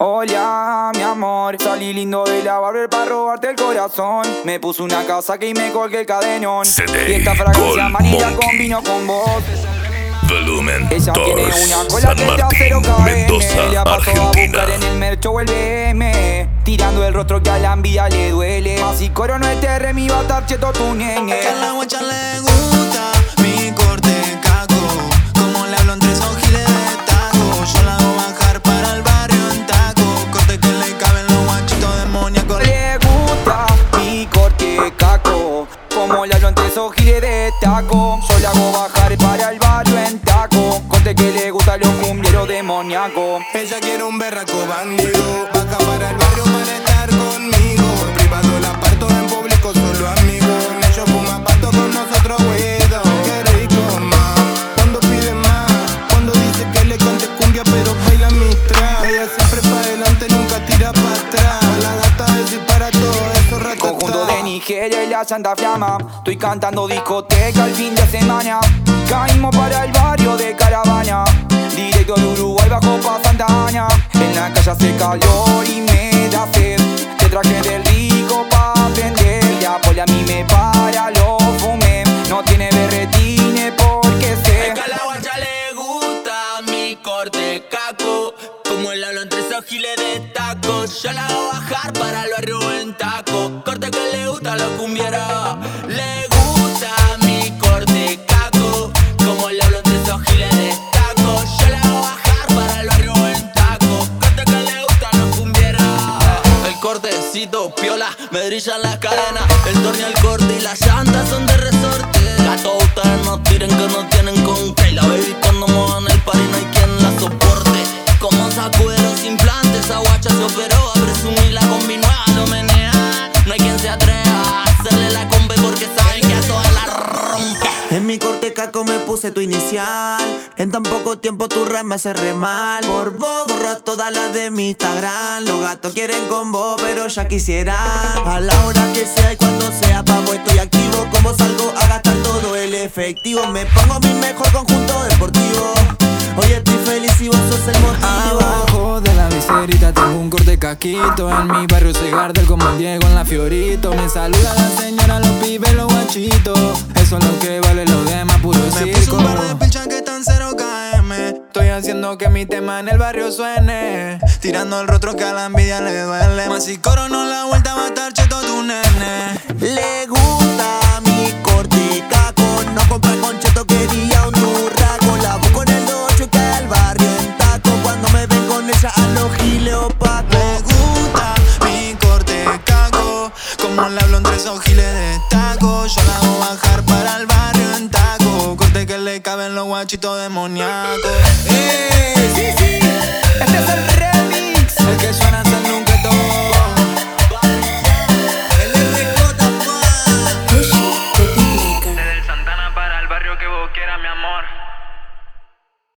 Hola, mi amor, salí lindo de la barber para robarte el corazón. Me puse una casaca y me colgué el cadenón. Y esta fragancia amarilla combinó con vos. Volumen Ella tiene 2, una cola San que ya Martín, cero KM. Mendoza, La paso a Argentina. buscar en el mercho o el BM, tirando el rostro que a la envidia le duele. Más si coro no es terre, mi va a estar cheto tu nene. Que a la guacha le gusta mi corte caco. Como le hablo entre esos giles de taco. Yo la hago bajar para el barrio en taco. Corte que le caben los guachitos demoníacos. Le gusta mi corte caco, como le hablo entre esos giles de taco. Yo la hago bajar para el barrio en taco. Corte que le gusta a los cumbieros demoníacos. Ella quiere un berraco bandido. Baja para el barrio para estar conmigo. En privado la parto, en público solo amigos. Ellos fuman pasto con nosotros ruido. Qué rico más, cuando pide más. Cuando dice que le cante cumbia pero baila mis trap. Ella siempre pa' adelante, nunca tira pa' atrás. La gata es y para todo eso ratatá. Conjunto de Nigeria y la Santa Flama. Estoy cantando discoteca el fin de semana. Caímos para el barrio de Caravana. Directo de Uruguay bajo pa' Santa Ana. En la calle hace calor y me da sed. Te traje del rico pa' aprender. La poli a mí me para, lo fumé. No tiene berretines porque sé. Es que a la guacha le gusta mi corte caco. Como el hablo entre esos giles de taco. Yo la hago bajar para el barrio en taco. Corte que le gusta a los cumbieros. Le gusta mi corte caco. Como el hablo entre esos giles de taco. Yo la hago bajar para el barrio en taco. Corte que le gusta a los cumbieros. El cortecito piola, me brillan las cadenas. El torneo, el corte y las llantas son de resorte. Gato, ustedes no tiren que no tienen con qué. La baby cuando muevan el party no hay quien la soporte. Como sacude los implantes, esa guacha se operó. A presumirla con mi nueva lo menea. No hay quien se atreva a hacerle la combe porque saben que a todas la rompe. En mi corte caco me puse tu inicial. En tan poco tiempo tu rap me hace re mal. Por vos borro todas las de mi Instagram. Los gatos quieren con vos pero ya quisiera. A la hora que sea y cuando sea pa' vos estoy activo. Como salgo a gastar todo el efectivo. Me pongo mi mejor conjunto deportivo. Hoy estoy feliz y vos sos el motivo. Abajo de la viserita tengo un corte caquito. En mi barrio soy Gardel como el Diego en la Fiorito. Me saluda la señora, los pibes, los guachitos. Eso es lo que vale, lo demás puro Me puse circo. un par de pilchas que están 0 km. Estoy haciendo que mi tema en el barrio suene. Tirando el rostro que a la envidia le duele. Más si coro no la vuelta va a estar cheto tu nene. Le gusta mi corte caco. No compra con cheto, quería un turraco. La busco en el 8 que al barrio en taco. Cuando me ven con ella a los giles opacos. Le gusta mi corte caco. Como le hablo entre esos giles de taco. Yo la hago bajar para el barrio en taco. Corte que le caben los guachitos demoníacos.